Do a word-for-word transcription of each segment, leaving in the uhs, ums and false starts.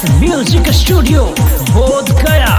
Music studio बोध गया।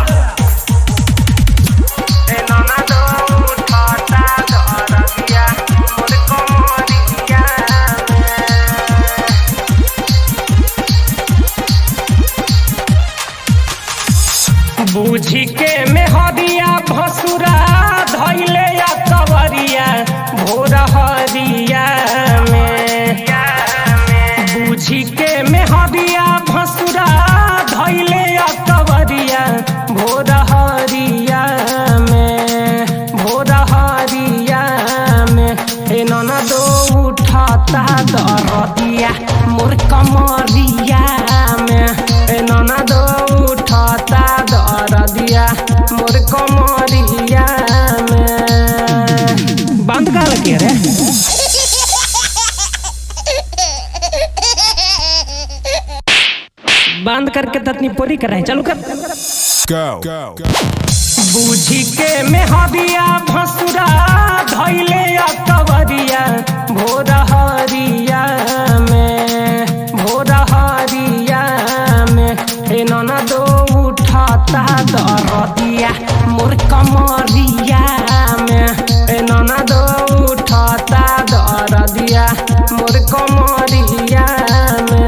बूझी के मेहदिया भसुरा धैले या कवरिया भोर हरिया में। बूझी के मेहदिया भसुरा धैले या कवरिया भोर हरिया में। भोर हरिया में हे ननदो उठाता दरदिया मोर कमरिया में। हे ननदो उठाता दरदिया मोर कमरिया में। बंद कर लगे रे। बंद करके ततनी पूरी कर रहे चालू कर। Go. Go. Go. बूझी के मेहदिया भसुरा धैले या कवरिया भोर हरिया में। भोर हरिया में हे ननदो उठाता दरदिया मोर कमरिया में। हे ननदो उठाता दरदिया मोर कमरिया में।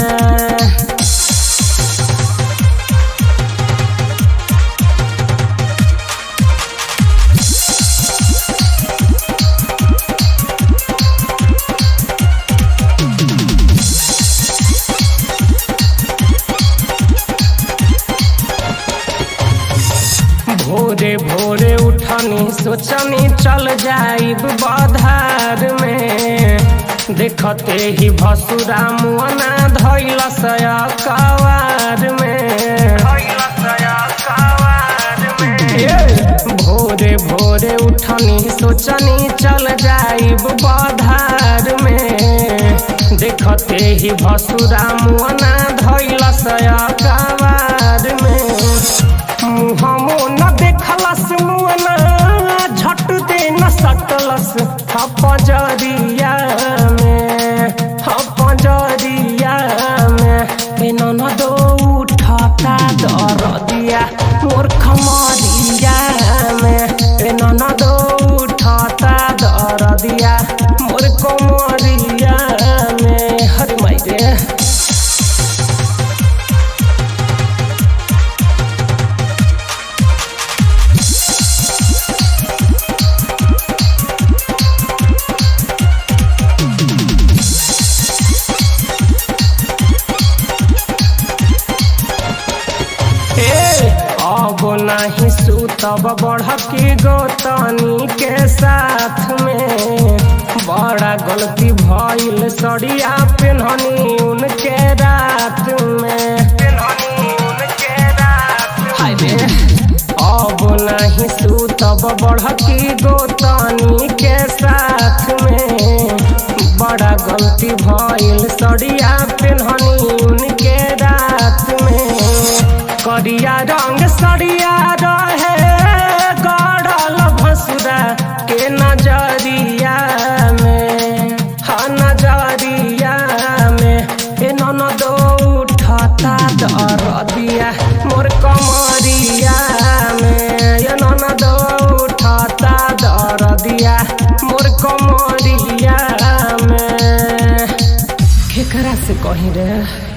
भोरे भोरे उठनी सोचनी चल जाइब बाधार में। देखते ही भसुरा मुअना धैल सया कवार में। भोरे भोरे उठनी सोचनी चल जाइब बाधार में। देखते ही भसुरा मुअना धैल सया कवार में। मुहमो न देखलस मुअना झट दे न सकलस हपजरिया में। हपजरिया में हे ननदो उठाता दरदिया मोर कमरिया में। हे ननदो उठाता दरदिया मोर कमरिया में। हरि माई रे। अब नहीं सुतब बढ़की गोतनी के साथ में। बड़ा गलती भइल सड़िया पेन्हनी उनके रात में। हाय रे अब नहीं सुतब बढ़की गोतनी के साथ में। बड़ा गलती भइल सड़िया पेन्हनी उनके रात में। करिया रंग सड़िया रहे गड़ल भसुरा के नजरिया में। हाँ नजरिया में हे ननदो उठाता दरदिया मोर कमरिया में। ये ननदो उठाता दरदिया मोर कमरिया में। केकरा से कही रे।